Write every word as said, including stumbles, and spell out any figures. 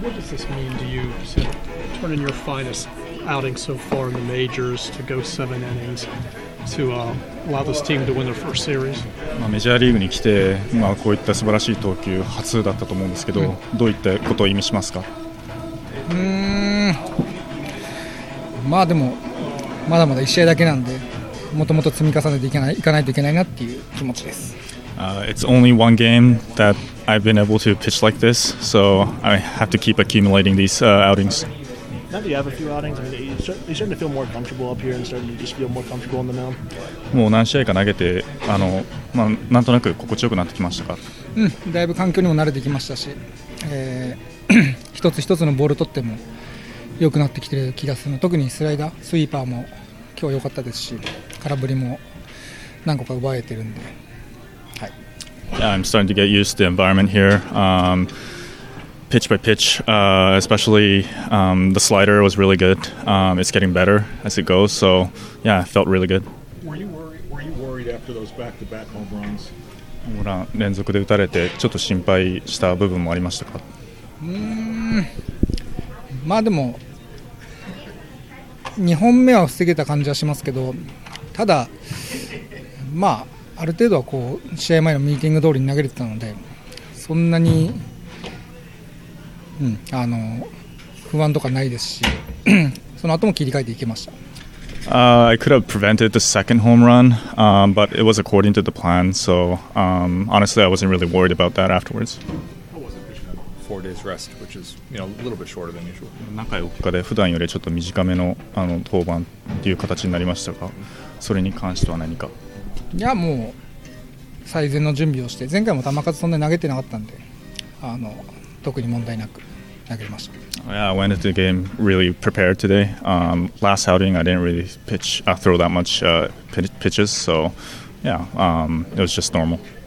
What does this mean to you to turn in your finest outing so far in the majors to go seven innings to uh, allow this team to win their first series? まあメジャーリーグに来て、まあ、こういった素晴らしい投球初だったと思うんですけど、うん、どういったことを意味しますか？ うーんまあでもまだまだいち試合だけなんでもともと積み重ねていかないいかないといけないなっていう気持ちです。 Uh, it's only one game that I've been able to pitch like this, so I have to keep accumulating these uh, outings. Now that you have a few outings, I mean, you're starting to feel more comfortable up here and starting to just feel more comfortable on the mound. もう何試合か投げて、あのまあ、なんとなく心地よくなってきましたか？ うん、だいぶ環境にも慣れてきましたし、えー、一つ一つのボール取っても良くなってきてる気がする。特にスライダー、スイーパーも今日良かったですし、空振りも何個か奪えてるんで。 Yeah, I'm starting to get used to the environment here. Um, pitch by pitch, uh, especially um, the slider was really good. Um, it's getting better as it goes. So, yeah, it felt really good. Were you worried, were you worried after those back-to-back home runs? ホームラン連続で打たれてちょっと心配した部分もありましたか？ うーんまあでもにほんめは防げた感じはしますけど、ただまあある程度はこう試合前のミーティング通りに投げれてたのでそんなに、うん、あの不安とかないですしその後も切り替えていけました。 Uh, I could have prevented the second home run, um, but it was according to the plan. So um, honestly, I wasn't really worried about that afterwards. How was it pitching four days rest, which is you know a little bit shorter than usual? 中よっかで普段よりちょっと短めのあの登板っていう形になりましたが、それに関しては何か？ いやもう最善の準備をして前回も球数そんなに投げてなかったんであの特に問題なく投げました。 Yeah, I went into the game really prepared today. Um, last outing, I didn't really pitch, uh, throw that much uh, pitches, so yeah, um, it was just normal.